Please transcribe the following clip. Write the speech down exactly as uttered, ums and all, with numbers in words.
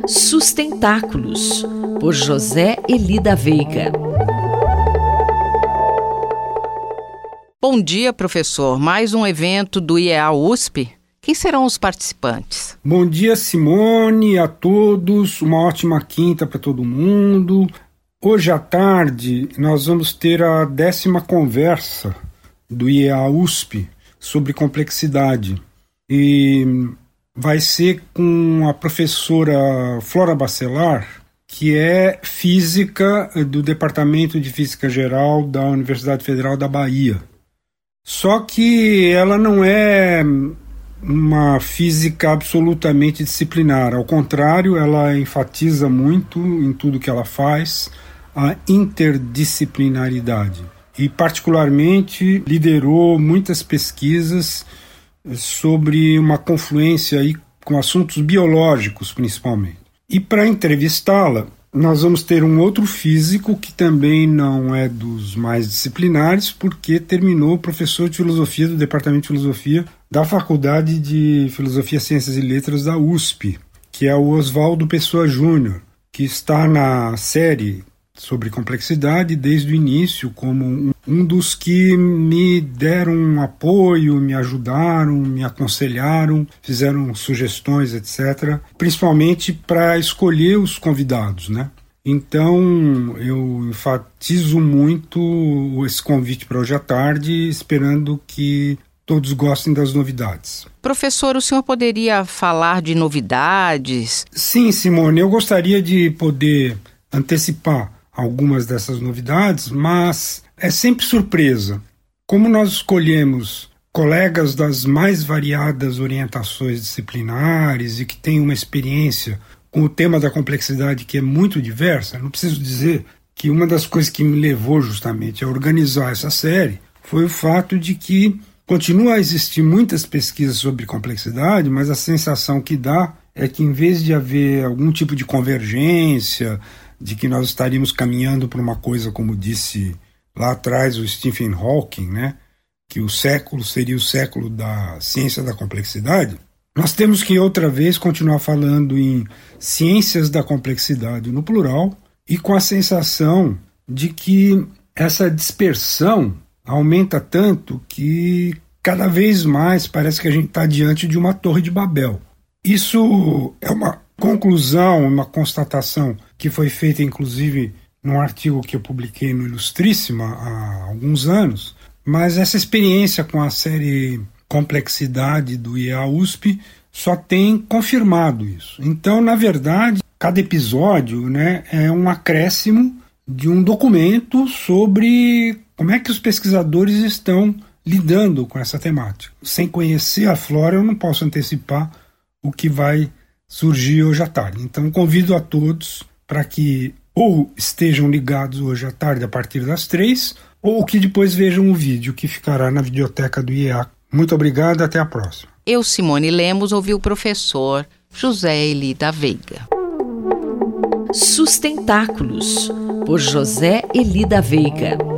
Sustentáculos, por José Elida Veiga. Bom dia, professor. Mais um evento do I E A U S P. Quem serão os participantes? Bom dia, Simone, a todos. Uma ótima quinta para todo mundo. Hoje à tarde nós vamos ter a décima conversa do I E A U S P sobre complexidade. E vai ser com a professora Flora Bacelar, que é física do Departamento de Física Geral da Universidade Federal da Bahia. Só que ela não é uma física absolutamente disciplinar. Ao contrário, ela enfatiza muito em tudo que ela faz a interdisciplinaridade. E, particularmente, liderou muitas pesquisas sobre uma confluência aí com assuntos biológicos, principalmente. E para entrevistá-la, nós vamos ter um outro físico que também não é dos mais disciplinares, porque terminou professor de filosofia do Departamento de Filosofia da Faculdade de Filosofia, Ciências e Letras da U S P, que é o Oswaldo Pessoa Júnior, que está na série sobre complexidade desde o início, como um, um dos que me deram apoio, me ajudaram, me aconselharam, fizeram sugestões, etcétera, principalmente para escolher os convidados, né? Então, eu enfatizo muito esse convite para hoje à tarde, esperando que todos gostem das novidades. Professor, o senhor poderia falar de novidades? Sim, Simone, eu gostaria de poder antecipar algumas dessas novidades, mas é sempre surpresa. Como nós escolhemos colegas das mais variadas orientações disciplinares e que têm uma experiência com o tema da complexidade que é muito diversa, não preciso dizer que uma das coisas que me levou justamente a organizar essa série foi o fato de que continua a existir muitas pesquisas sobre complexidade, mas a sensação que dá é que, em vez de haver algum tipo de convergência, de que nós estaríamos caminhando para uma coisa, como disse lá atrás o Stephen Hawking, né, que o século seria o século da ciência da complexidade, nós temos que outra vez continuar falando em ciências da complexidade no plural e com a sensação de que essa dispersão aumenta tanto que cada vez mais parece que a gente está diante de uma torre de Babel. Isso é uma conclusão, uma constatação que foi feita inclusive num artigo que eu publiquei no Ilustríssima há alguns anos, mas essa experiência com a série Complexidade do I E A U S P só tem confirmado isso. Então, na verdade, cada episódio, né, é um acréscimo de um documento sobre como é que os pesquisadores estão lidando com essa temática. Sem conhecer a Flora, eu não posso antecipar o que vai surgir hoje à tarde. Então, convido a todos para que ou estejam ligados hoje à tarde a partir das três, ou que depois vejam o vídeo que ficará na videoteca do I E A. Muito obrigado, até a próxima. Eu, Simone Lemos, ouvi o professor José Elida Veiga. Sustentáculos, por José Elida Veiga.